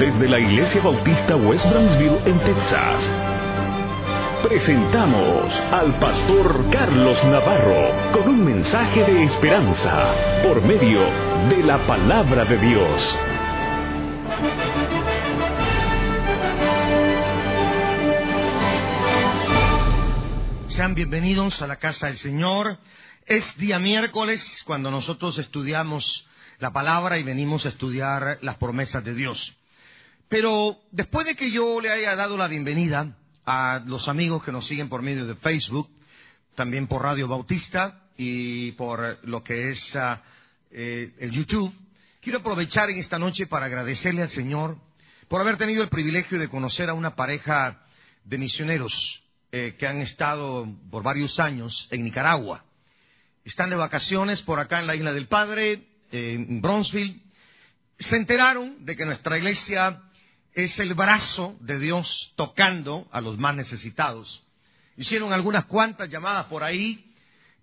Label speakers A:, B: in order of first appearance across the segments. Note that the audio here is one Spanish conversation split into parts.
A: Desde la Iglesia Bautista West Brownsville en Texas, presentamos al pastor Carlos Navarro con un mensaje de esperanza por medio de la palabra de Dios.
B: Sean bienvenidos a la casa del Señor. Es día miércoles cuando nosotros estudiamos la palabra y venimos a estudiar las promesas de Dios. Pero después de que yo le haya dado la bienvenida a los amigos que nos siguen por medio de Facebook, también por Radio Bautista y por lo que es el YouTube, quiero aprovechar en esta noche para agradecerle al Señor por haber tenido el privilegio de conocer a una pareja de misioneros que han estado por varios años en Nicaragua. Están de vacaciones por acá en la Isla del Padre, en Brownsville. Se enteraron de que nuestra iglesia es el brazo de Dios tocando a los más necesitados. Hicieron algunas cuantas llamadas por ahí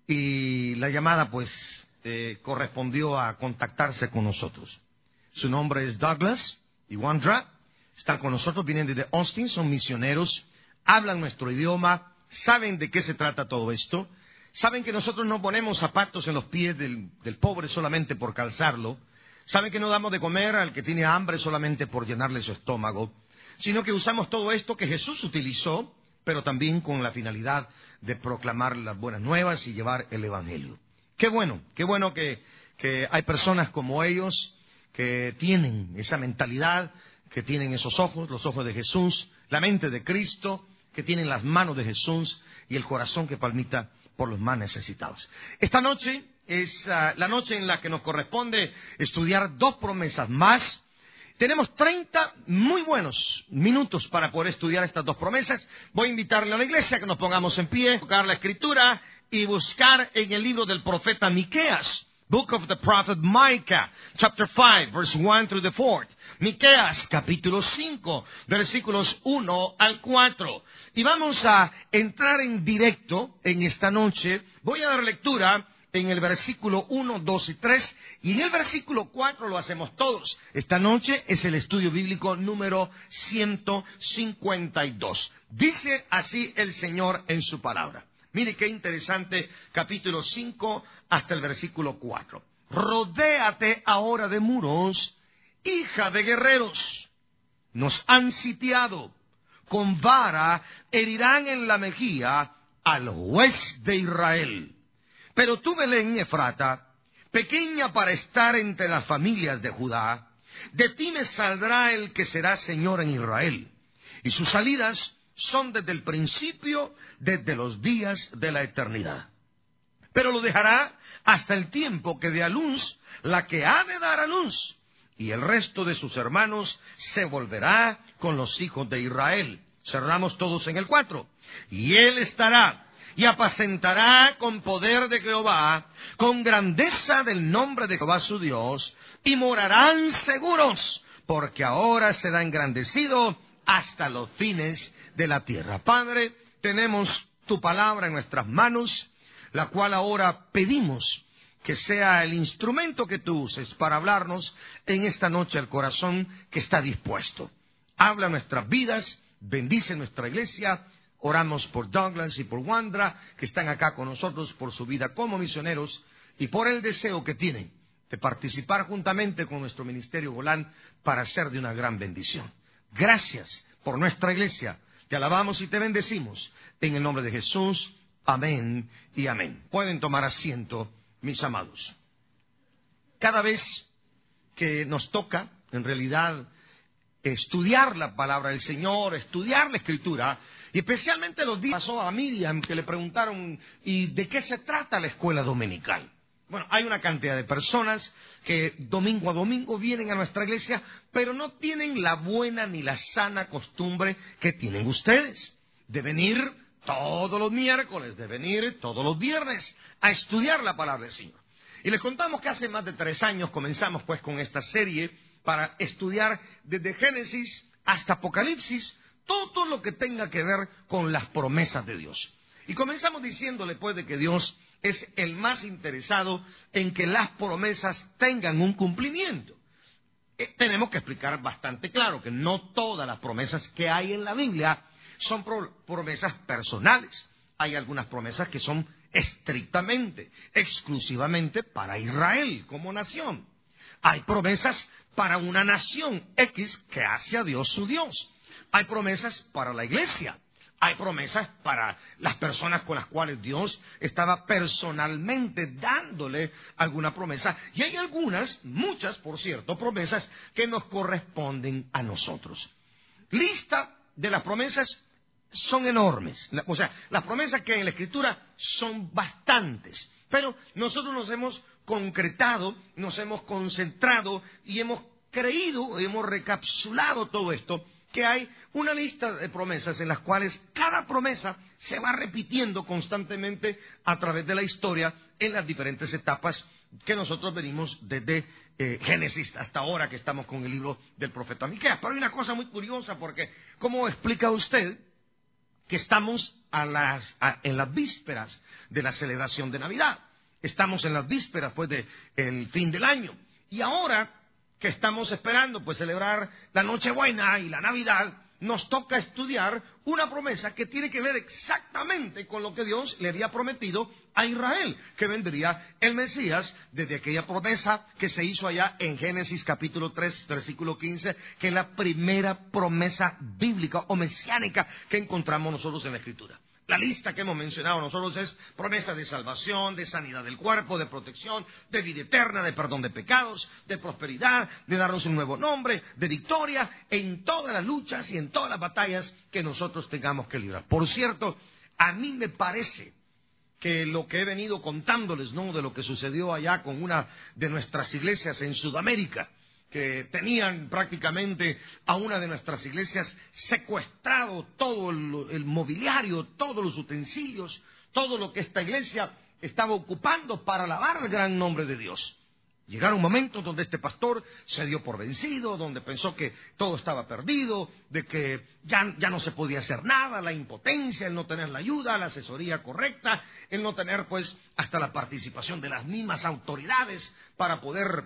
B: y la llamada correspondió a contactarse con nosotros. Su nombre es Douglas y Wandra. Están con nosotros, vienen desde Austin, son misioneros, hablan nuestro idioma, saben de qué se trata todo esto. Saben que nosotros no ponemos zapatos en los pies del pobre solamente por calzarlo. Saben que no damos de comer al que tiene hambre solamente por llenarle su estómago, sino que usamos todo esto que Jesús utilizó, pero también con la finalidad de proclamar las buenas nuevas y llevar el Evangelio. Qué bueno que hay personas como ellos que tienen esa mentalidad, que tienen esos ojos, los ojos de Jesús, la mente de Cristo, que tienen las manos de Jesús y el corazón que palpita por los más necesitados. Esta noche es la noche en la que nos corresponde estudiar dos promesas más. Tenemos 30 muy buenos minutos para poder estudiar estas dos promesas. Voy a invitarle a la iglesia que nos pongamos en pie, tocar la escritura y buscar en el libro del profeta Miqueas, Book of the Prophet Micah, chapter 5, verse 1 through the 4th. Miqueas, capítulo 5, versículos 1 al 4. Y vamos a entrar en directo en esta noche. Voy a dar lectura en el versículo 1, 2 y 3, y en el versículo 4 lo hacemos todos. Esta noche es el estudio bíblico número 152. Dice así el Señor en su palabra. Mire qué interesante, capítulo 5 hasta el versículo 4. Rodéate ahora de muros, hija de guerreros. Nos han sitiado, con vara herirán en la mejilla al juez de Israel. Pero tú, Belén, Efrata, pequeña para estar entre las familias de Judá, de ti me saldrá el que será Señor en Israel, y sus salidas son desde el principio, desde los días de la eternidad. Pero lo dejará hasta el tiempo que dé a luz la que ha de dar a luz, y el resto de sus hermanos se volverá con los hijos de Israel. Cerramos todos en el 4. Y él estará y apacentará con poder de Jehová, con grandeza del nombre de Jehová su Dios, y morarán seguros, porque ahora será engrandecido hasta los fines de la tierra. Padre, tenemos tu palabra en nuestras manos, la cual ahora pedimos que sea el instrumento que tú uses para hablarnos en esta noche al corazón que está dispuesto. Habla nuestras vidas, bendice nuestra iglesia. Oramos por Douglas y por Wandra, que están acá con nosotros por su vida como misioneros y por el deseo que tienen de participar juntamente con nuestro ministerio Golán para ser de una gran bendición. Gracias por nuestra iglesia. Te alabamos y te bendecimos. En el nombre de Jesús. Amén y amén. Pueden tomar asiento, mis amados. Cada vez que nos toca, en realidad, estudiar la palabra del Señor, estudiar la Escritura, y especialmente los días pasó a Miriam que le preguntaron, ¿y de qué se trata la escuela dominical? Bueno, hay una cantidad de personas que domingo a domingo vienen a nuestra iglesia, pero no tienen la buena ni la sana costumbre que tienen ustedes, de venir todos los miércoles, de venir todos los viernes a estudiar la palabra del Señor. Y les contamos que hace más de 3 años comenzamos pues con esta serie para estudiar desde Génesis hasta Apocalipsis todo lo que tenga que ver con las promesas de Dios. Y comenzamos diciéndole pues de que Dios es el más interesado en que las promesas tengan un cumplimiento. tenemos que explicar bastante claro que no todas las promesas que hay en la Biblia son promesas personales. Hay algunas promesas que son estrictamente, exclusivamente para Israel como nación. Hay promesas para una nación X que hace a Dios su Dios. Hay promesas para la iglesia. Hay promesas para las personas con las cuales Dios estaba personalmente dándole alguna promesa. Y hay algunas, muchas por cierto, promesas que nos corresponden a nosotros. Lista de las promesas son enormes. O sea, las promesas que hay en la Escritura son bastantes. Pero nosotros nos hemos concretado, nos hemos concentrado y hemos creído, hemos recapsulado todo esto, que hay una lista de promesas en las cuales cada promesa se va repitiendo constantemente a través de la historia en las diferentes etapas que nosotros venimos desde Génesis hasta ahora que estamos con el libro del profeta Miqueas. Pero hay una cosa muy curiosa porque, ¿cómo explica usted que estamos en las vísperas de la celebración de Navidad? Estamos en las vísperas pues del fin del año. Y ahora que estamos esperando pues celebrar la Nochebuena y la Navidad, nos toca estudiar una promesa que tiene que ver exactamente con lo que Dios le había prometido a Israel, que vendría el Mesías, desde aquella promesa que se hizo allá en Génesis capítulo 3, versículo 15, que es la primera promesa bíblica o mesiánica que encontramos nosotros en la Escritura. La lista que hemos mencionado nosotros es promesa de salvación, de sanidad del cuerpo, de protección, de vida eterna, de perdón de pecados, de prosperidad, de darnos un nuevo nombre, de victoria en todas las luchas y en todas las batallas que nosotros tengamos que librar. Por cierto, a mí me parece que lo que he venido contándoles, ¿no?, de lo que sucedió allá con una de nuestras iglesias en Sudamérica, que tenían prácticamente a una de nuestras iglesias secuestrado todo el mobiliario, todos los utensilios, todo lo que esta iglesia estaba ocupando para alabar el gran nombre de Dios. Llegaron momentos donde este pastor se dio por vencido, donde pensó que todo estaba perdido, de que ya no se podía hacer nada, la impotencia, el no tener la ayuda, la asesoría correcta, el no tener pues hasta la participación de las mismas autoridades para poder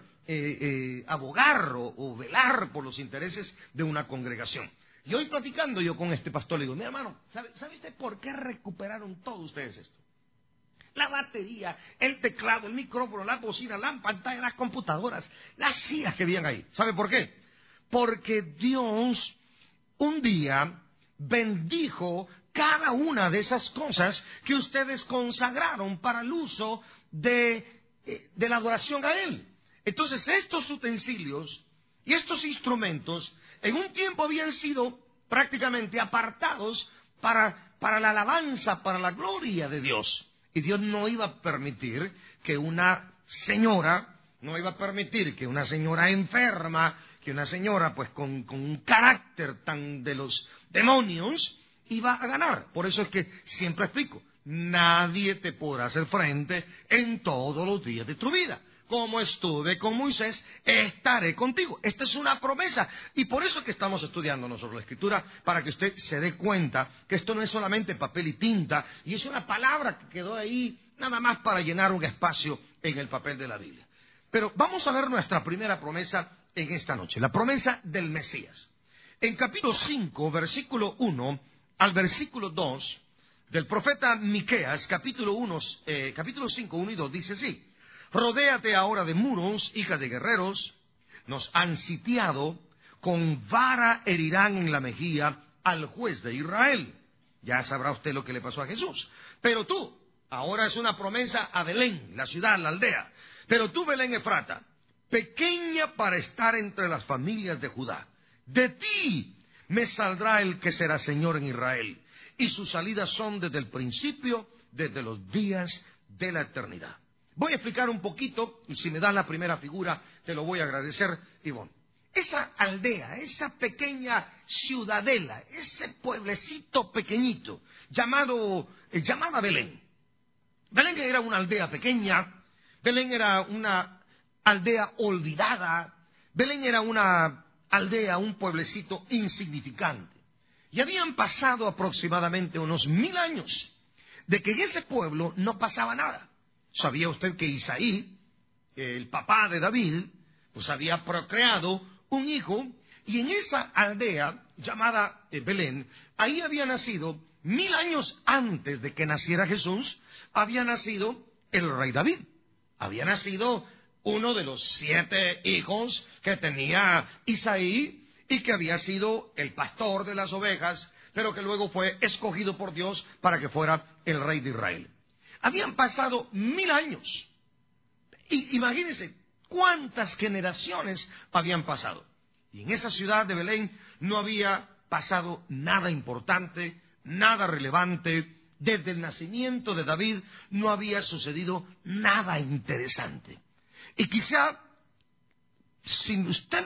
B: abogar o velar por los intereses de una congregación. Y hoy platicando yo con este pastor le digo, mi hermano, ¿sabe usted por qué recuperaron todos ustedes esto? La batería, el teclado, el micrófono, la bocina, la pantalla, las computadoras, las sillas que habían ahí. ¿Sabe por qué? Porque Dios un día bendijo cada una de esas cosas que ustedes consagraron para el uso de la adoración a Él. Entonces estos utensilios y estos instrumentos en un tiempo habían sido prácticamente apartados para la alabanza, para la gloria de Dios. Y Dios no iba a permitir que una señora enferma, que una señora pues con un carácter tan de los demonios iba a ganar. Por eso es que siempre explico, nadie te podrá hacer frente en todos los días de tu vida. Como estuve con Moisés, estaré contigo. Esta es una promesa. Y por eso es que estamos estudiando nosotros la Escritura, para que usted se dé cuenta que esto no es solamente papel y tinta, y es una palabra que quedó ahí nada más para llenar un espacio en el papel de la Biblia. Pero vamos a ver nuestra primera promesa en esta noche, la promesa del Mesías. En capítulo 5, versículo 1 al versículo 2 del profeta Miqueas, capítulo 5, 1 y 2, dice así: Rodéate ahora de muros, hija de guerreros, nos han sitiado, con vara herirán en la mejilla al juez de Israel. Ya sabrá usted lo que le pasó a Jesús. Pero tú, ahora es una promesa a Belén, la ciudad, la aldea. Pero tú, Belén Efrata, pequeña para estar entre las familias de Judá, de ti me saldrá el que será Señor en Israel, y sus salidas son desde el principio, desde los días de la eternidad. Voy a explicar un poquito, y si me das la primera figura, te lo voy a agradecer, Ivonne. Esa aldea, esa pequeña ciudadela, ese pueblecito pequeñito, llamada Belén. Belén era una aldea pequeña, Belén era una aldea olvidada, Belén era una aldea, un pueblecito insignificante. Y habían pasado aproximadamente unos 1000 años de que en ese pueblo no pasaba nada. ¿Sabía usted que Isaí, el papá de David, pues había procreado un hijo, y en esa aldea llamada Belén, ahí había nacido, 1000 años antes de que naciera Jesús, había nacido el rey David. Había nacido uno de los 7 hijos que tenía Isaí y que había sido el pastor de las ovejas, pero que luego fue escogido por Dios para que fuera el rey de Israel. Habían pasado 1000 años. Y imagínense cuántas generaciones habían pasado. Y en esa ciudad de Belén no había pasado nada importante, nada relevante. Desde el nacimiento de David no había sucedido nada interesante. Y quizá, si usted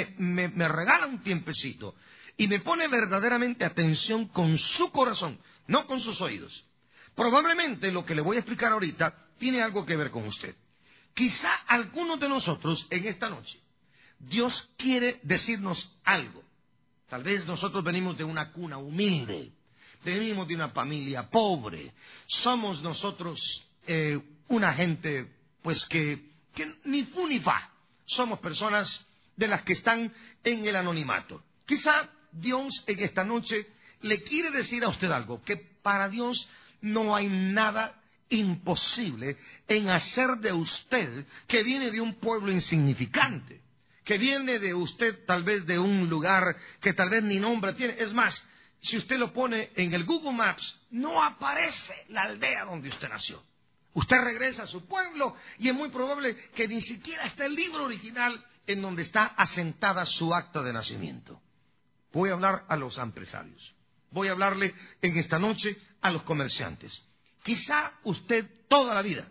B: me regala un tiempecito y me pone verdaderamente atención con su corazón, no con sus oídos, probablemente lo que le voy a explicar ahorita tiene algo que ver con usted. Quizá algunos de nosotros en esta noche, Dios quiere decirnos algo. Tal vez nosotros venimos de una cuna humilde, venimos de una familia pobre, somos nosotros una gente pues que ni fu ni fa, somos personas de las que están en el anonimato. Quizá Dios en esta noche le quiere decir a usted algo, que para Dios no hay nada imposible en hacer de usted, que viene de un pueblo insignificante, que viene de usted tal vez de un lugar que tal vez ni nombre tiene. Es más, si usted lo pone en el Google Maps, no aparece la aldea donde usted nació. Usted regresa a su pueblo y es muy probable que ni siquiera esté el libro original en donde está asentada su acta de nacimiento. Voy a hablar a los empresarios. Voy a hablarle en esta noche a los comerciantes. Quizá usted toda la vida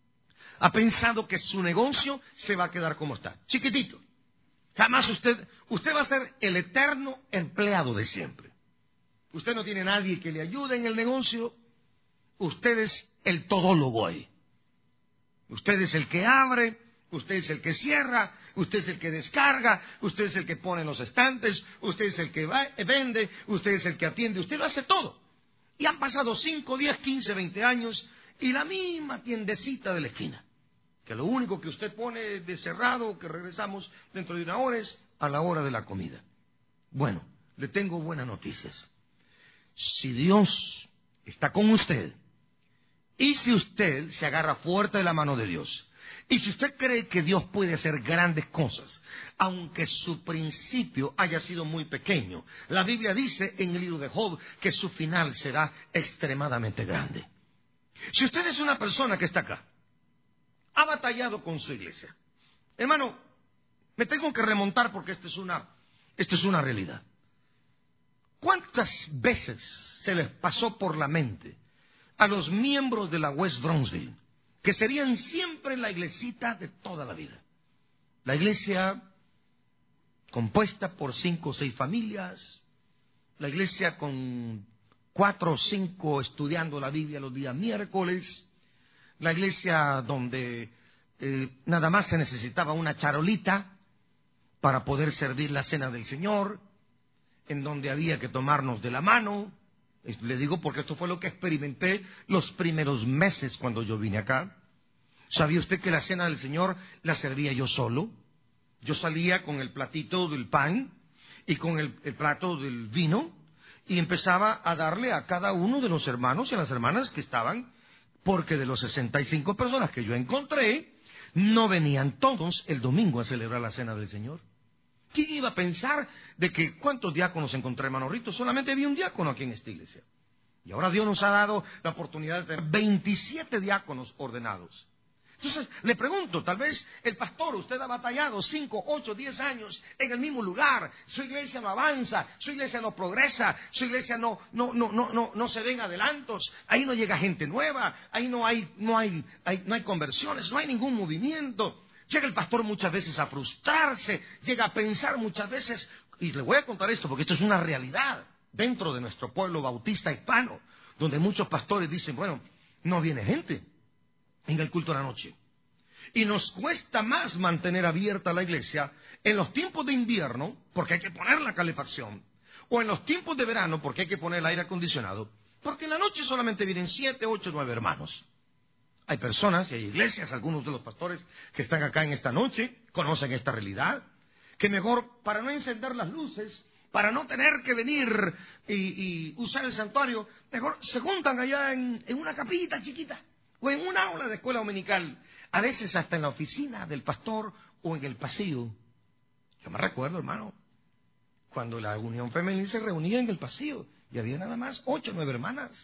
B: ha pensado que su negocio se va a quedar como está, chiquitito. Jamás usted va a ser el eterno empleado de siempre. Usted no tiene nadie que le ayude en el negocio. Usted es el todólogo ahí. Usted es el que abre, usted es el que cierra, usted es el que descarga, usted es el que pone en los estantes, usted es el que vende, usted es el que atiende, usted lo hace todo. Y han pasado 5, 10, 15, 20 años y la misma tiendecita de la esquina, que lo único que usted pone de cerrado, que regresamos dentro de una hora, es a la hora de la comida. Bueno, le tengo buenas noticias. Si Dios está con usted, y si usted se agarra fuerte de la mano de Dios, y si usted cree que Dios puede hacer grandes cosas, aunque su principio haya sido muy pequeño, la Biblia dice en el libro de Job que su final será extremadamente grande. Si usted es una persona que está acá, ha batallado con su iglesia, hermano, me tengo que remontar porque esto es una realidad. ¿Cuántas veces se les pasó por la mente a los miembros de la West Brownsville que serían siempre la iglesita de toda la vida? La iglesia compuesta por 5 o 6 familias, la iglesia con 4 o 5 estudiando la Biblia los días miércoles, la iglesia donde nada más se necesitaba una charolita para poder servir la cena del Señor, en donde había que tomarnos de la mano. Le digo porque esto fue lo que experimenté los primeros meses cuando yo vine acá. ¿Sabía usted que la cena del Señor la servía yo solo? Yo salía con el platito del pan y con el plato del vino y empezaba a darle a cada uno de los hermanos y a las hermanas que estaban, porque de los 65 personas que yo encontré, no venían todos el domingo a celebrar la cena del Señor. ¿Quién iba a pensar de que cuántos diáconos encontré, hermano Rito? Solamente había un diácono aquí en esta iglesia. Y ahora Dios nos ha dado la oportunidad de tener 27 diáconos ordenados. Entonces, le pregunto, tal vez el pastor, usted ha batallado 5, 8, 10 años en el mismo lugar. Su iglesia no avanza, su iglesia no progresa, su iglesia no se ven adelantos. Ahí no llega gente nueva, ahí no hay conversiones, no hay ningún movimiento. Llega el pastor muchas veces a frustrarse, llega a pensar muchas veces, y le voy a contar esto porque esto es una realidad dentro de nuestro pueblo bautista hispano, donde muchos pastores dicen, bueno, no viene gente en el culto de la noche. Y nos cuesta más mantener abierta la iglesia en los tiempos de invierno, porque hay que poner la calefacción, o en los tiempos de verano, porque hay que poner el aire acondicionado, porque en la noche solamente vienen 7, 8, 9 hermanos. Hay personas y hay iglesias, algunos de los pastores que están acá en esta noche, conocen esta realidad, que mejor, para no encender las luces, para no tener que venir y usar el santuario, mejor se juntan allá en una capita chiquita o en un aula de escuela dominical, a veces hasta en la oficina del pastor o en el pasillo. Yo me recuerdo, hermano, cuando la unión femenil se reunía en el pasillo y había nada más 8 o 9 hermanas.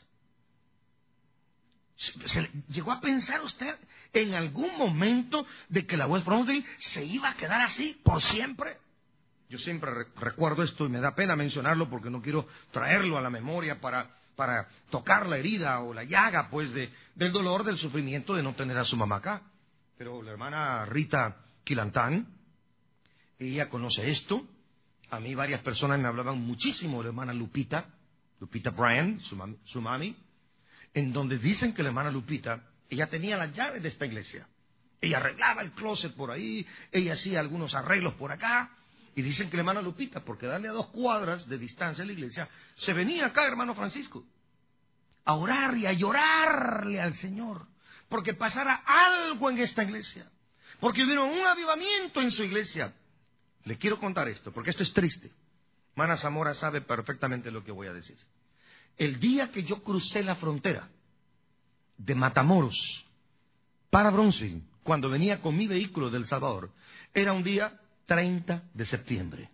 B: ¿Llegó a pensar usted en algún momento de que la West Brownsville se iba a quedar así por siempre? Yo siempre recuerdo esto y me da pena mencionarlo porque no quiero traerlo a la memoria para tocar la herida o la llaga, pues, del dolor, del sufrimiento de no tener a su mamá acá. Pero la hermana Rita Quilantán, ella conoce esto. A mí varias personas me hablaban muchísimo de la hermana Lupita Bryan, su mami, en donde dicen que la hermana Lupita, ella tenía las llaves de esta iglesia. Ella arreglaba el closet por ahí, ella hacía algunos arreglos por acá. Y dicen que la hermana Lupita, por quedarle a 2 cuadras de distancia a la iglesia, se venía acá, hermano Francisco, a orar y a llorarle al Señor, porque pasara algo en esta iglesia, porque hubiera un avivamiento en su iglesia. Le quiero contar esto, porque esto es triste. Hermana Zamora sabe perfectamente lo que voy a decir. El día que yo crucé la frontera de Matamoros para Brownsville, cuando venía con mi vehículo de El Salvador, era un día 30 de septiembre.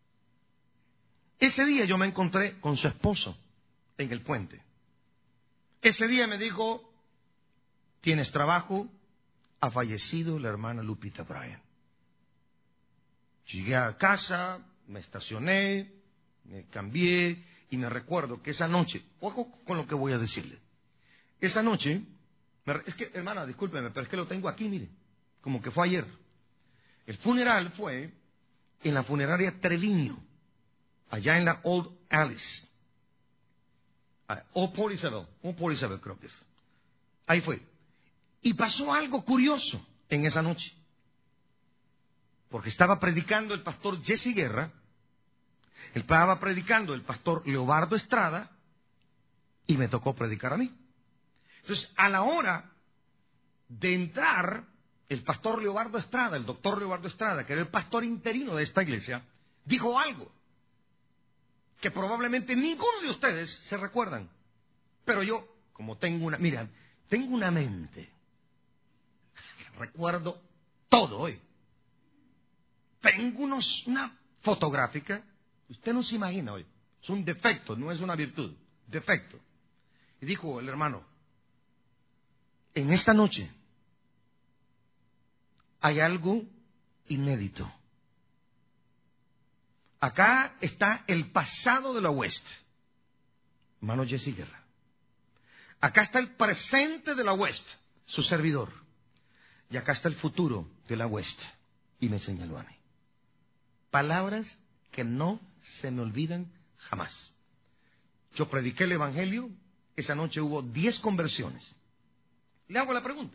B: Ese día yo me encontré con su esposo en el puente. Ese día me dijo, ¿tienes trabajo? Ha fallecido la hermana Lupita Bryan. Llegué a casa, me estacioné, me cambié y me recuerdo que esa noche, ojo con lo que voy a decirle, esa noche, es que, hermana, discúlpeme, pero es que lo tengo aquí, mire, como que fue ayer. El funeral fue en la funeraria Treviño, allá en la Old Alice. Old 47 creo que es. Ahí fue. Y pasó algo curioso en esa noche. Porque estaba predicando el pastor Jesse Guerra, estaba predicando el pastor Leobardo Estrada, y me tocó predicar a mí. Entonces, a la hora de entrar, el pastor Leobardo Estrada, el doctor Leobardo Estrada, que era el pastor interino de esta iglesia, dijo algo que probablemente ninguno de ustedes se recuerdan. Pero yo, como tengo una mente, recuerdo todo hoy. Tengo una fotográfica, usted no se imagina hoy, es un defecto, no es una virtud, defecto. Y dijo el hermano, en esta noche hay algo inédito. Acá está el pasado de la West, hermano Jesse Guerra. Acá está el presente de la West, su servidor. Y acá está el futuro de la West. Y me señaló a mí. Palabras que no se me olvidan jamás. Yo prediqué el Evangelio, esa noche hubo 10 conversiones. Le hago la pregunta.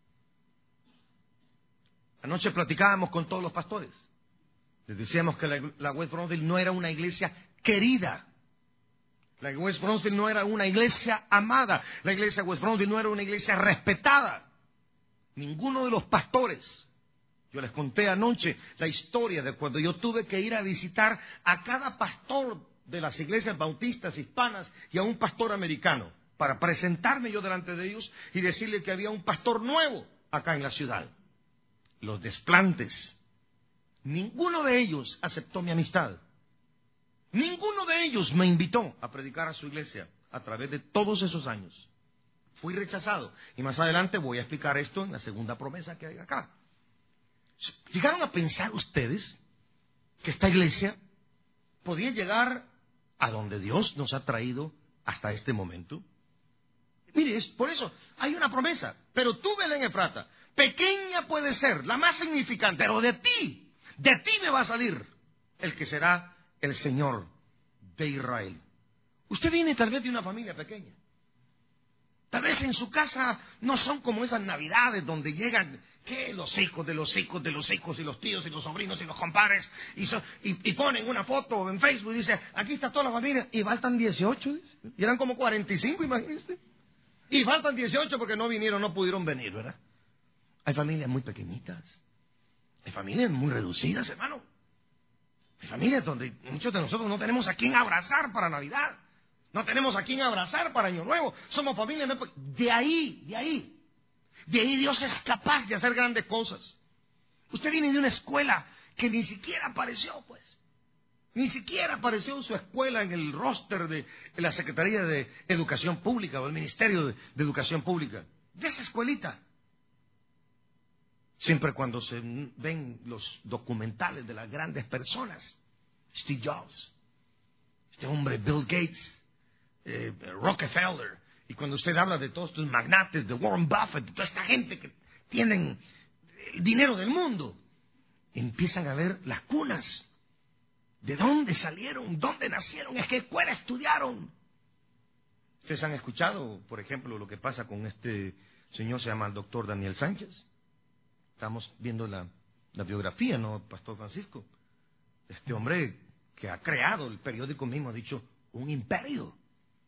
B: Anoche platicábamos con todos los pastores. Les decíamos que la West Brownsville no era una iglesia querida. La West Brownsville no era una iglesia amada. La iglesia West Brownsville no era una iglesia respetada. Ninguno de los pastores. Yo les conté anoche la historia de cuando yo tuve que ir a visitar a cada pastor de las iglesias bautistas hispanas y a un pastor americano para presentarme yo delante de ellos y decirle que había un pastor nuevo acá en la ciudad. Los desplantes. Ninguno de ellos aceptó mi amistad. Ninguno de ellos me invitó a predicar a su iglesia a través de todos esos años. Fui rechazado. Y más adelante voy a explicar esto en la segunda promesa que hay acá. ¿Llegaron a pensar ustedes que esta iglesia podía llegar a donde Dios nos ha traído hasta este momento? Mire, es por eso hay una promesa. Pero tú, Belén Efrata, pequeña puede ser, la más significante, pero de ti me va a salir el que será el Señor de Israel. Usted viene tal vez de una familia pequeña. Tal vez en su casa no son como esas navidades donde llegan los hijos de los hijos de los hijos y los tíos y los sobrinos y los compadres y ponen una foto en Facebook y dicen, aquí está toda la familia, y faltan 18, dice. Y eran como 45, imagínense. Y faltan 18 porque no vinieron, no pudieron venir, ¿verdad? Hay familias muy pequeñitas, hay familias muy reducidas, hermano. Familias donde muchos de nosotros no tenemos a quién abrazar para Navidad. No tenemos a quién abrazar para Año Nuevo. Somos familias. De ahí Dios es capaz de hacer grandes cosas. Usted viene de una escuela que ni siquiera apareció, pues. Ni siquiera apareció su escuela en el roster de la Secretaría de Educación Pública o el Ministerio de Educación Pública. De esa escuelita. Siempre cuando se ven los documentales de las grandes personas, Steve Jobs, este hombre Bill Gates, Rockefeller, y cuando usted habla de todos estos magnates, de Warren Buffett, de toda esta gente que tienen el dinero del mundo, empiezan a ver las cunas. ¿De dónde salieron? ¿Dónde nacieron? ¿En qué escuela estudiaron? Ustedes han escuchado, por ejemplo, lo que pasa con este señor, se llama el doctor Daniel Sánchez. Estamos viendo la biografía, ¿no, Pastor Francisco? Este hombre que ha creado, el periódico mismo ha dicho, un imperio.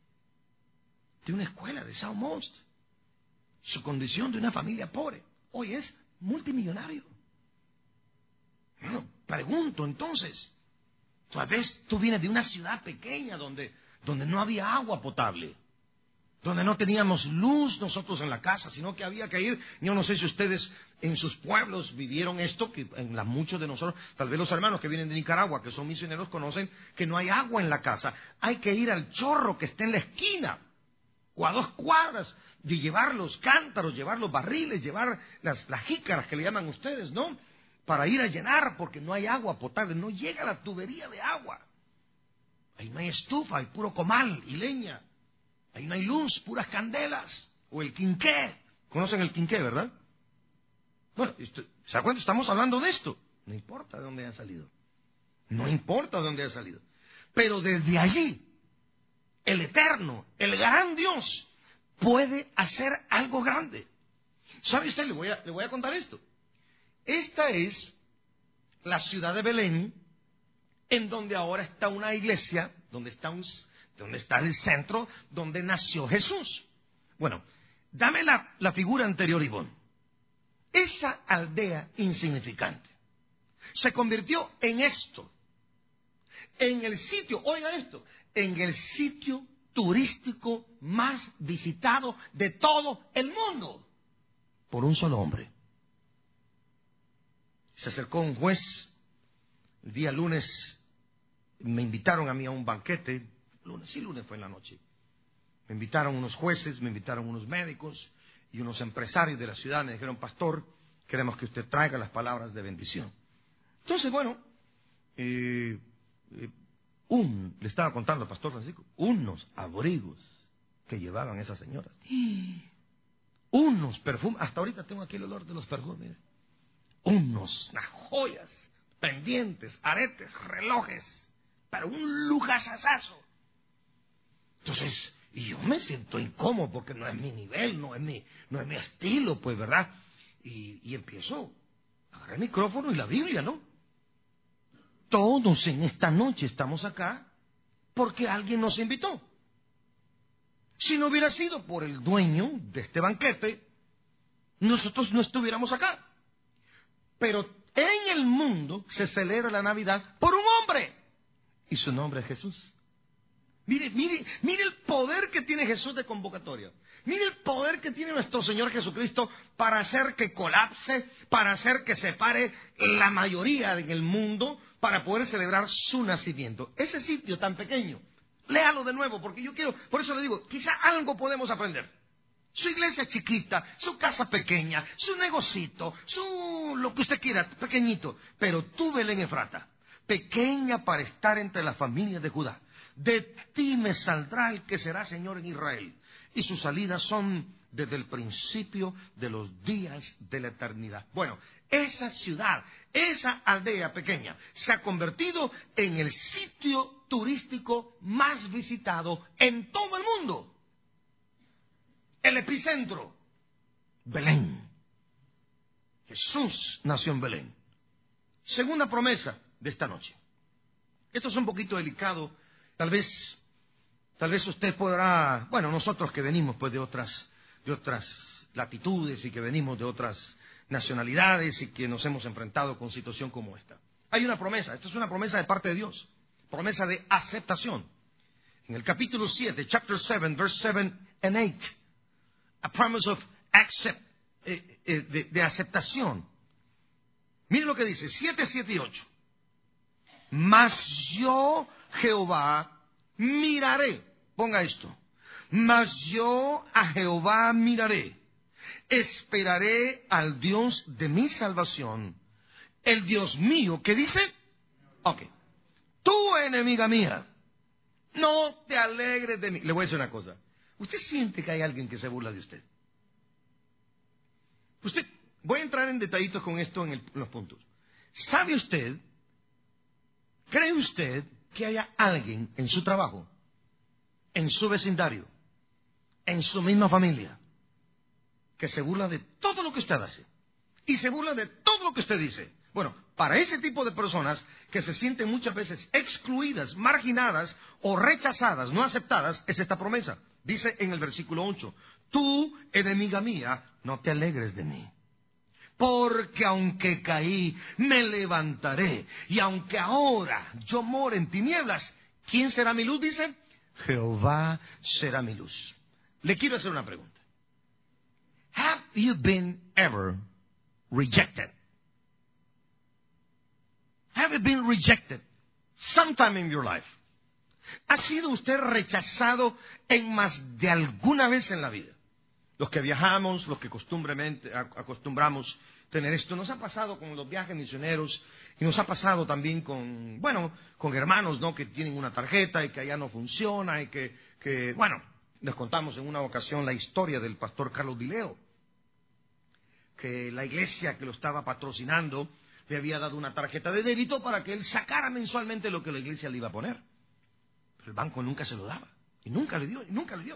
B: De una escuela de South Most. Su condición de una familia pobre. Hoy es multimillonario. Bueno, pregunto entonces, tal vez tú vienes de una ciudad pequeña donde no había agua potable, donde no teníamos luz nosotros en la casa, sino que había que ir. Yo no sé si ustedes en sus pueblos vivieron esto, que muchos de nosotros, tal vez los hermanos que vienen de Nicaragua, que son misioneros, conocen que no hay agua en la casa. Hay que ir al chorro que está en la esquina, o a 2 cuadras, de llevar los cántaros, llevar los barriles, llevar las jícaras que le llaman ustedes, ¿no? Para ir a llenar, porque no hay agua potable, no llega la tubería de agua. Ahí no hay estufa, hay puro comal y leña. Ahí no hay luz, puras candelas. O el quinqué. ¿Conocen el quinqué, verdad? Bueno, ¿se da cuenta? Estamos hablando de esto. No importa de dónde haya salido. No importa de dónde haya salido. Pero desde allí, el eterno, el gran Dios, puede hacer algo grande. ¿Sabe usted? Le voy a contar esto. Esta es la ciudad de Belén, en donde ahora está una iglesia, donde está el centro, donde nació Jesús. Bueno, dame la figura anterior, Ivonne. Esa aldea insignificante se convirtió en esto, en el sitio, oiga esto, en el sitio turístico más visitado de todo el mundo, por un solo hombre. Se acercó un juez, el día lunes me invitaron a mí a un banquete, lunes fue en la noche. Me invitaron unos jueces, me invitaron unos médicos y unos empresarios de la ciudad. Me dijeron, pastor, queremos que usted traiga las palabras de bendición. Entonces, bueno, le estaba contando al pastor Francisco, unos abrigos que llevaban esas señoras. Unos perfumes, hasta ahorita tengo aquí el olor de los perfumes. Unas joyas, pendientes, aretes, relojes, pero un lujasasazo. Entonces, y yo me siento incómodo porque no es mi nivel, no es mi estilo, pues, ¿verdad? Y empiezo a agarrar el micrófono y la Biblia, ¿no? Todos en esta noche estamos acá porque alguien nos invitó. Si no hubiera sido por el dueño de este banquete, nosotros no estuviéramos acá. Pero en el mundo se celebra la Navidad por un hombre. Y su nombre es Jesús. Mire el poder que tiene Jesús de convocatoria. Mire el poder que tiene nuestro Señor Jesucristo para hacer que colapse, para hacer que se pare la mayoría en el mundo, para poder celebrar su nacimiento. Ese sitio tan pequeño, léalo de nuevo, porque yo quiero, por eso le digo, quizá algo podemos aprender. Su iglesia chiquita, su casa pequeña, su negocito, lo que usted quiera, pequeñito. Pero tú, Belén Efrata, pequeña para estar entre las familias de Judá. De ti me saldrá el que será Señor en Israel. Y sus salidas son desde el principio de los días de la eternidad. Bueno, esa ciudad, esa aldea pequeña, se ha convertido en el sitio turístico más visitado en todo el mundo. El epicentro, Belén. Jesús nació en Belén. Segunda promesa de esta noche. Esto es un poquito delicado. Tal vez usted podrá, bueno, nosotros que venimos pues de otras latitudes y que venimos de otras nacionalidades y que nos hemos enfrentado con situación como esta. Hay una promesa. Esto es una promesa de parte de Dios. Promesa de aceptación. En el capítulo 7, chapter 7, verse 7 and 8. A promise of de aceptación. Mire lo que dice, 7, 7 y 8. Mas yo, Jehová, miraré. Ponga esto. Mas yo a Jehová miraré. Esperaré al Dios de mi salvación. El Dios mío, ¿qué dice? Ok. Tú, enemiga mía, no te alegres de mí. Le voy a decir una cosa. ¿Usted siente que hay alguien que se burla de usted? Voy a entrar en detallitos con esto en los puntos. ¿Sabe usted, cree usted que haya alguien en su trabajo, en su vecindario, en su misma familia, que se burla de todo lo que usted hace y se burla de todo lo que usted dice? Bueno, para ese tipo de personas que se sienten muchas veces excluidas, marginadas o rechazadas, no aceptadas, es esta promesa. Dice en el versículo 8, tú, enemiga mía, no te alegres de mí. Porque aunque caí, me levantaré. Y aunque ahora yo more en tinieblas, ¿quién será mi luz? Dice, Jehová será mi luz. Le quiero hacer una pregunta. Have you been ever rejected? Have you been rejected sometime in your life? ¿Ha sido usted rechazado en más de alguna vez en la vida? Los que viajamos, los que acostumbramos tener esto, nos ha pasado con los viajes misioneros y nos ha pasado también con hermanos, ¿no?, que tienen una tarjeta y que allá no funciona y que les contamos en una ocasión la historia del pastor Carlos Dileo, que la iglesia que lo estaba patrocinando le había dado una tarjeta de débito para que él sacara mensualmente lo que la iglesia le iba a poner. Pero el banco nunca se lo daba. Y nunca le dio.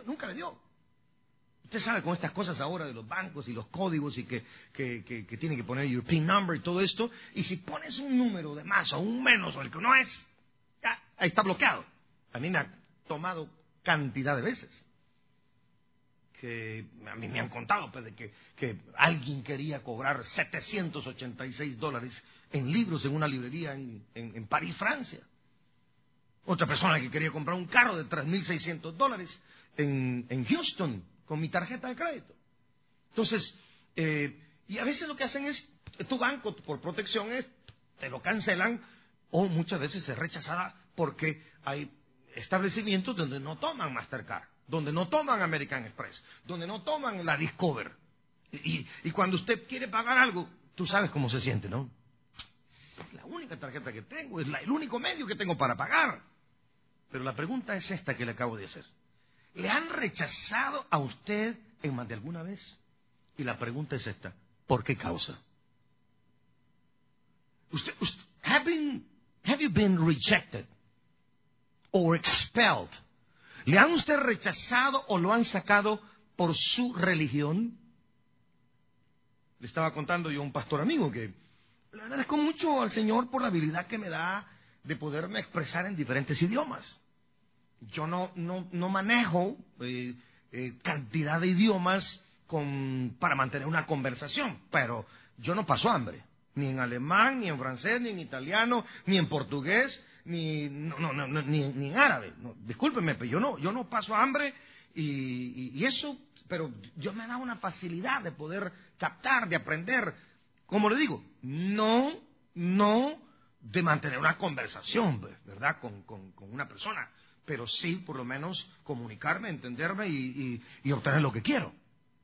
B: Usted sabe con estas cosas ahora de los bancos y los códigos y que tiene que poner your PIN number y todo esto. Y si pones un número de más o un menos o el que no es, ya ahí está bloqueado. A mí me ha tomado cantidad de veces. Que a mí me han contado pues, de que alguien quería cobrar $786 en libros en una librería en París, Francia. Otra persona que quería comprar un carro de $3,600 en Houston con mi tarjeta de crédito. Entonces, y a veces lo que hacen es, tu banco por protección te lo cancelan o muchas veces es rechazada porque hay establecimientos donde no toman Mastercard, donde no toman American Express, donde no toman la Discover. Y cuando usted quiere pagar algo, tú sabes cómo se siente, ¿no? Es la única tarjeta que tengo, es el único medio que tengo para pagar. Pero la pregunta es esta que le acabo de hacer. ¿Le han rechazado a usted en más de alguna vez? Y la pregunta es esta. ¿Por qué causa? Have you been rejected or expelled? ¿Le han usted rechazado o lo han sacado por su religión? Le estaba contando yo a un pastor amigo que le agradezco mucho al Señor por la habilidad que me da de poderme expresar en diferentes idiomas. Yo no manejo cantidad de idiomas para mantener una conversación, pero yo no paso hambre, ni en alemán, ni en francés, ni en italiano, ni en portugués, ni en árabe. No, discúlpenme, pero yo no paso hambre y eso, pero Dios me da una facilidad de poder captar, de aprender. Como le digo, no de mantener una conversación, ¿verdad?, con una persona, pero sí, por lo menos, comunicarme, entenderme y obtener lo que quiero.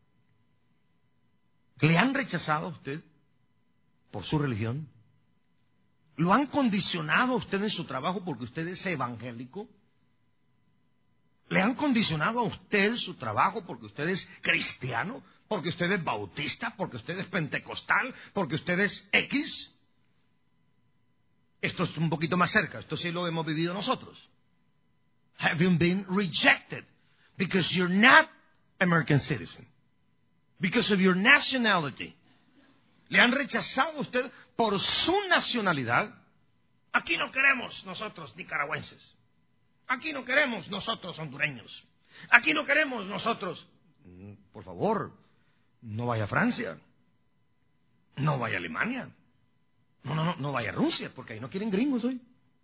B: ¿Le han rechazado a usted por su religión? ¿Lo han condicionado a usted en su trabajo porque usted es evangélico? ¿Le han condicionado a usted su trabajo porque usted es cristiano? ¿Porque usted es bautista? ¿Porque usted es pentecostal? ¿Porque usted es X? Esto es un poquito más cerca. Esto sí lo hemos vivido nosotros. Have you been rejected because you're not American citizen? Because of your nationality. ¿Le han rechazado a usted por su nacionalidad? Aquí no queremos nosotros nicaragüenses. Aquí no queremos nosotros hondureños. Aquí no queremos nosotros. Por favor, no vaya a Francia. No vaya a Alemania. No vaya a Rusia, porque ahí no quieren gringos hoy.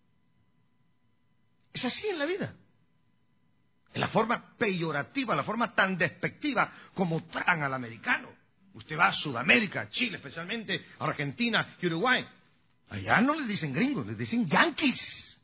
B: Es así en la vida. En la forma peyorativa, la forma tan despectiva como tratan al americano. Usted va a Sudamérica, Chile, especialmente Argentina y Uruguay. Allá no les dicen gringos, les dicen yanquis.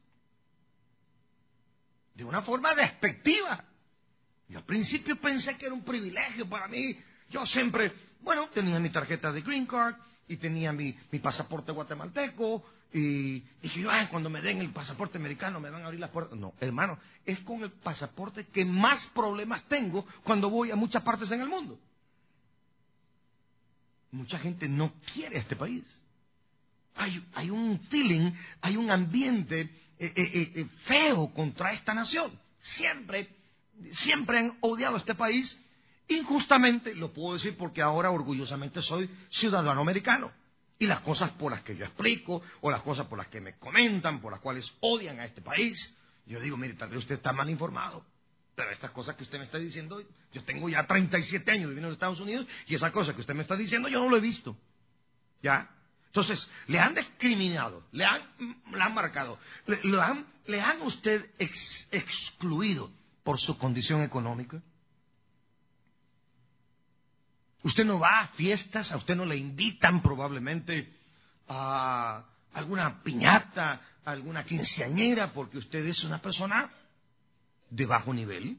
B: De una forma despectiva. Yo al principio pensé que era un privilegio para mí. Yo siempre, tenía mi tarjeta de Green Card y tenía mi pasaporte guatemalteco. Y dije, cuando me den el pasaporte americano me van a abrir las puertas. No, hermano, es con el pasaporte que más problemas tengo cuando voy a muchas partes en el mundo. Mucha gente no quiere este país. Hay un feeling, hay un ambiente feo contra esta nación. Siempre han odiado a este país injustamente. Lo puedo decir porque ahora orgullosamente soy ciudadano americano. Y las cosas por las que yo explico, o las cosas por las que me comentan, por las cuales odian a este país, yo digo, mire, tal vez usted está mal informado, pero estas cosas que usted me está diciendo, yo tengo ya 37 años viviendo en Estados Unidos, y esa cosa que usted me está diciendo yo no lo he visto. ¿Ya? Entonces, le han discriminado, le han marcado, le han usted excluido por su condición económica. Usted no va a fiestas, a usted no le invitan probablemente a alguna piñata, a alguna quinceañera, porque usted es una persona de bajo nivel.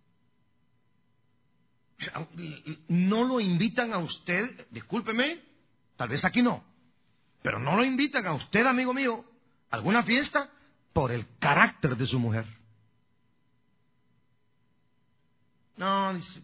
B: No lo invitan a usted, discúlpeme, tal vez aquí no, pero no lo invitan a usted, amigo mío, a alguna fiesta por el carácter de su mujer. Dice,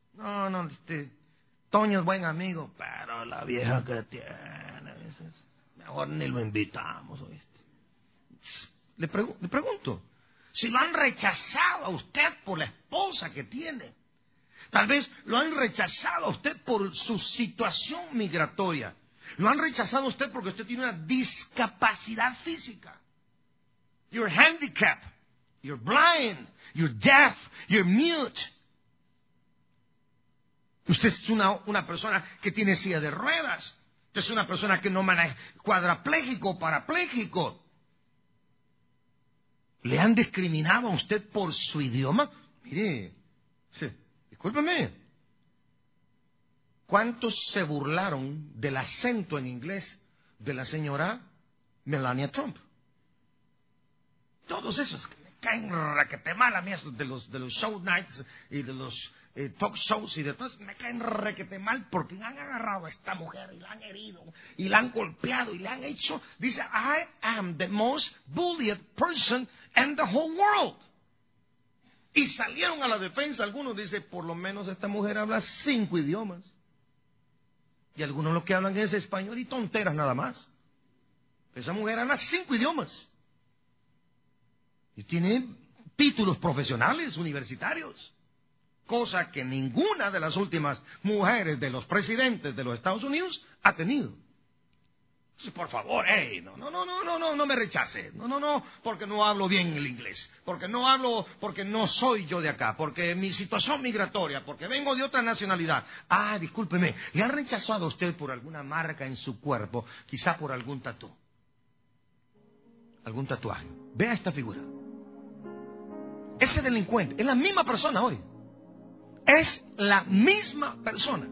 B: Toño es buen amigo, pero la vieja que tiene, mejor ni lo invitamos, ¿oíste? Le pregunto, si lo han rechazado a usted por la esposa que tiene, tal vez lo han rechazado a usted por su situación migratoria, lo han rechazado a usted porque usted tiene una discapacidad física. You're handicapped, you're blind, you're deaf, you're mute. Usted es una persona que tiene silla de ruedas. Usted es una persona que no maneja, cuadrapléjico o parapléjico. ¿Le han discriminado a usted por su idioma? Mire, discúlpeme. ¿Cuántos se burlaron del acento en inglés de la señora Melania Trump? Todos esos que me caen requete mal a mí, de los show nights y de los talk shows y de todo, me caen requete mal porque han agarrado a esta mujer y la han herido y la han golpeado y le han hecho, dice, I am the most bullied person in the whole world. Y salieron a la defensa, algunos dicen, por lo menos esta mujer habla 5 idiomas. Y algunos lo que hablan es español y tonteras nada más. Esa mujer habla 5 idiomas. Y tiene títulos profesionales, universitarios. Cosa que ninguna de las últimas mujeres de los presidentes de los Estados Unidos ha tenido. Por favor, no me rechace. No, porque no hablo bien el inglés. Porque no soy yo de acá. Porque mi situación migratoria, porque vengo de otra nacionalidad. Discúlpeme, ¿le han rechazado a usted por alguna marca en su cuerpo? Quizá por algún algún tatuaje. Vea esta figura. Ese delincuente es la misma persona hoy. Es la misma persona.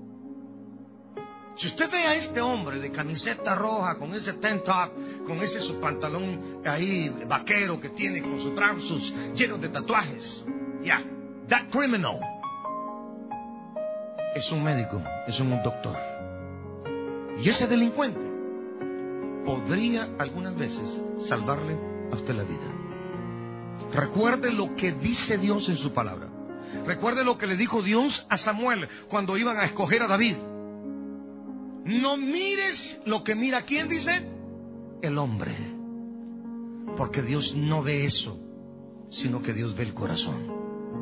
B: Si usted ve a este hombre de camiseta roja, con ese tank top, con ese su pantalón ahí vaquero que tiene, con sus brazos llenos de tatuajes, that criminal es un médico, es un doctor. Y ese delincuente podría algunas veces salvarle a usted la vida. Recuerde lo que dice Dios en su palabra. Recuerde lo que le dijo Dios a Samuel cuando iban a escoger a David. No mires lo que mira, ¿quién dice? El hombre. Porque Dios no ve eso, sino que Dios ve el corazón.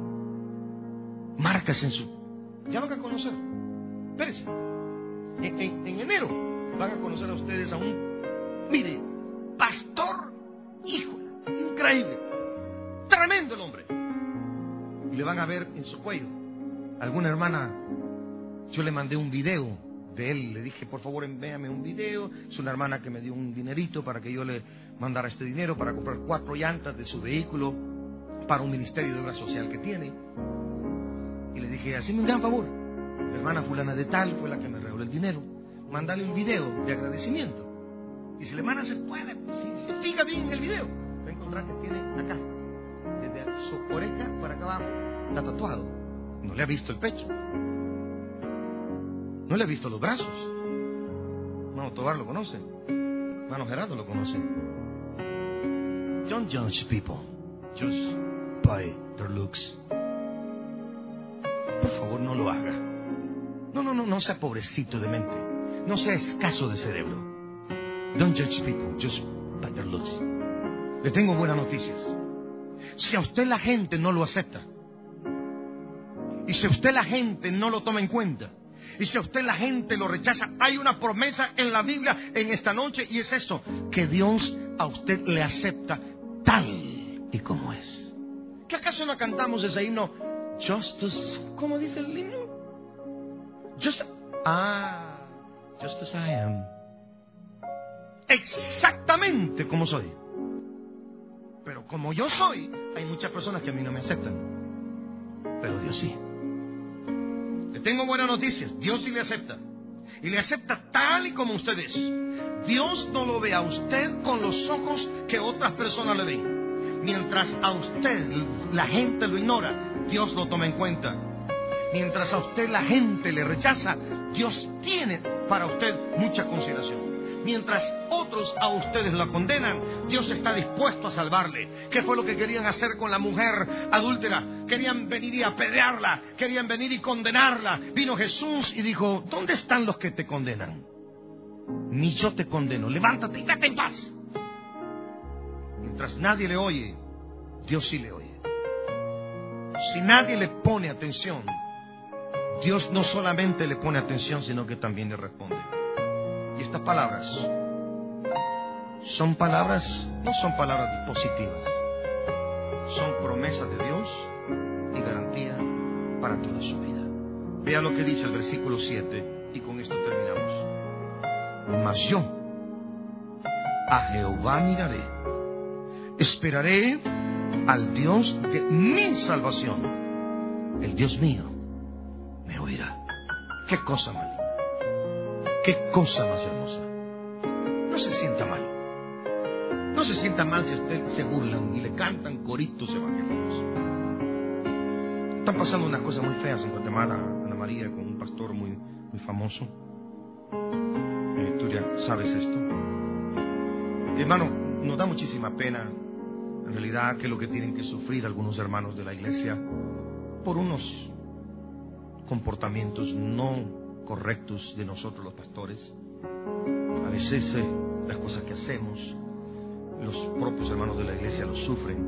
B: Marcas en su... Ya van a conocer. Espérense. En enero van a conocer a ustedes a un... Mire, pastor, hijo, increíble. Tremendo el hombre. Y le van a ver en su cuello. Alguna hermana, yo le mandé un video de él. Le dije, por favor, envíame un video. Es una hermana que me dio un dinerito para que yo le mandara este dinero para comprar 4 llantas de su vehículo para un ministerio de obra social que tiene. Y le dije, hazme un gran favor. La hermana fulana de tal fue la que me regaló el dinero. Mándale un video de agradecimiento. Y si la hermana se puede, si se fija bien en el video, va a encontrar que tiene acá, desde su oreja para acá abajo, está tatuado. No le ha visto el pecho. No le ha visto los brazos. Hermano Tobar lo conoce. Hermano Gerardo lo conoce. Don't judge people just by their looks. Por favor, no lo haga. No sea pobrecito de mente. No sea escaso de cerebro. Don't judge people just by their looks. Le tengo buenas noticias. Si a usted la gente no lo acepta, y si a usted la gente no lo toma en cuenta, y si a usted la gente lo rechaza, hay una promesa en la Biblia en esta noche, y es esto: que Dios a usted le acepta tal y como es. ¿Qué acaso no cantamos ese himno? Just as, ¿cómo dice el himno? Just as I am. Exactamente como soy. Pero como yo soy, hay muchas personas que a mí no me aceptan. Pero Dios sí. Le tengo buenas noticias. Dios sí le acepta. Y le acepta tal y como usted es. Dios no lo ve a usted con los ojos que otras personas le ven. Mientras a usted la gente lo ignora, Dios lo toma en cuenta. Mientras a usted la gente le rechaza, Dios tiene para usted mucha consideración. Mientras otros a ustedes la condenan, Dios está dispuesto a salvarle. ¿Qué fue lo que querían hacer con la mujer adúltera? Querían venir y apedrearla, querían venir y condenarla. Vino Jesús y dijo, ¿dónde están los que te condenan? Ni yo te condeno, levántate y vete en paz. Mientras nadie le oye, Dios sí le oye. Si nadie le pone atención, Dios no solamente le pone atención, sino que también le responde. Y estas palabras son palabras, no son palabras positivas, son promesas de Dios y garantía para toda su vida. Vea lo que dice el versículo 7 y con esto terminamos. Mas yo a Jehová miraré, esperaré al Dios de mi salvación. El Dios mío me oirá. Qué cosa más linda. Qué cosa más hermosa. No se sienta mal. No se sienta mal si a usted se burlan y le cantan coritos evangélicos. Están pasando unas cosas muy feas en Guatemala, Ana María, con un pastor muy famoso. Tú ya sabes esto. Hermano, nos da muchísima pena, en realidad, que es lo que tienen que sufrir algunos hermanos de la iglesia por unos comportamientos no correctos de nosotros los pastores. A veces las cosas que hacemos, los propios hermanos de la iglesia los sufren.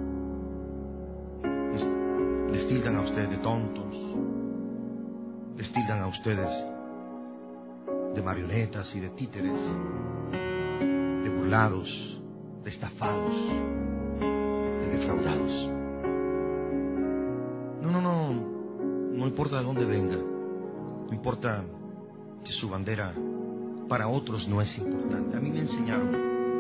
B: Les tildan a ustedes de tontos, les tildan a ustedes de marionetas y de títeres, de burlados, de estafados, de defraudados. No importa de dónde venga, no importa si su bandera para otros no es importante. A mí me enseñaron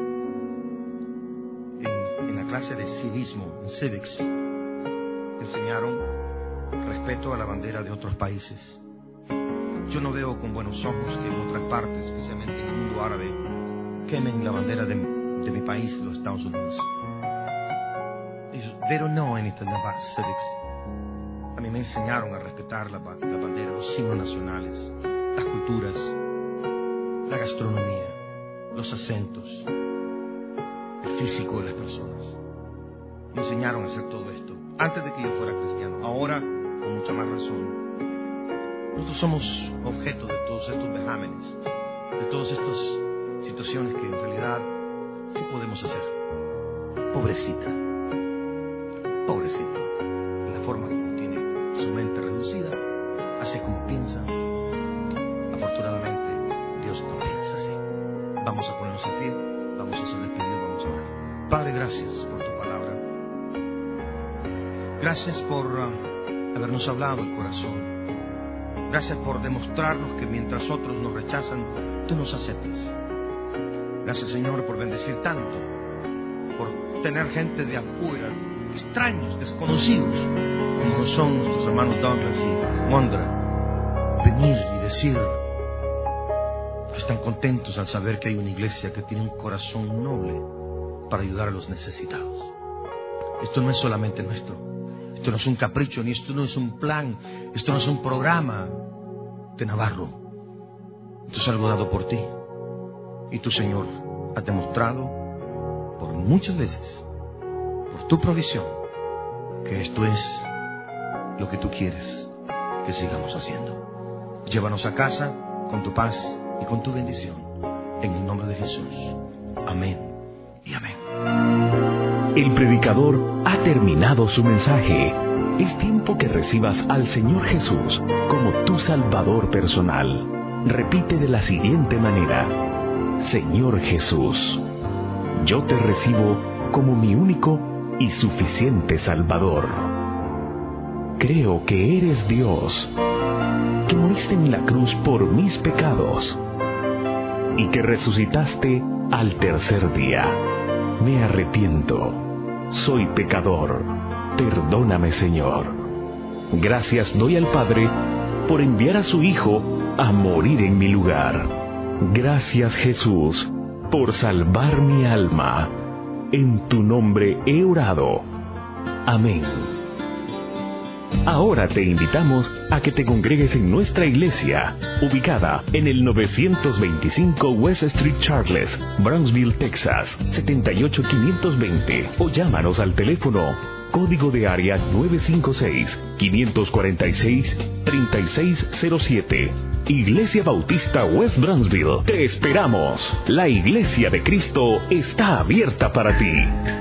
B: en la clase de civismo, en civics, enseñaron respeto a la bandera de otros países. Yo no veo con buenos ojos que en otras partes, especialmente en el mundo árabe, quemen la bandera de mi país, los Estados Unidos. They don't know anything about civics. A mí me enseñaron a respetar la bandera, los signos nacionales, las culturas, la gastronomía, los acentos, el físico de las personas. Me enseñaron a hacer todo esto antes de que yo fuera cristiano. Ahora, con mucha más razón, nosotros somos objeto de todos estos vejámenes, de todas estas situaciones que en realidad, ¿qué podemos hacer? Pobrecita, en la forma como tiene su mente reducida, así como piensa. Afortunadamente, Dios no piensa así. Vamos a ponernos a pie, vamos a hacer el pedido, vamos a orar. Padre, gracias por tu palabra. Gracias por habernos hablado el corazón. Gracias por demostrarnos que mientras otros nos rechazan, tú nos aceptas. Gracias, Señor, por bendecir tanto, por tener gente de afuera, extraños, desconocidos, como lo son nuestros hermanos Douglas y Mondra, venir y decir que están contentos al saber que hay una iglesia que tiene un corazón noble para ayudar a los necesitados. Esto no es solamente nuestro, esto no es un capricho, ni esto no es un plan, esto no es un programa de Navarro. Esto es algo dado por ti. Y tú, Señor, has demostrado por muchas veces, por tu provisión, que esto es lo que tú quieres que sigamos haciendo. Llévanos a casa con tu paz y con tu bendición, en el nombre de Jesús. Amén y amén.
A: El predicador ha terminado su mensaje. Es tiempo que recibas al Señor Jesús como tu Salvador personal. Repite de la siguiente manera: Señor Jesús, yo te recibo como mi único y suficiente Salvador. Creo que eres Dios, que moriste en la cruz por mis pecados y que resucitaste al tercer día. Me arrepiento, soy pecador, perdóname, Señor. Gracias doy al Padre por enviar a su Hijo a morir en mi lugar. Gracias, Jesús, por salvar mi alma. En tu nombre he orado. Amén. Ahora te invitamos a que te congregues en nuestra iglesia, ubicada en el 925 West Street Charles, Brownsville, Texas, 78520, o llámanos al teléfono código de área 956-546-3607. Iglesia Bautista West Brownsville. Te esperamos. La Iglesia de Cristo está abierta para ti.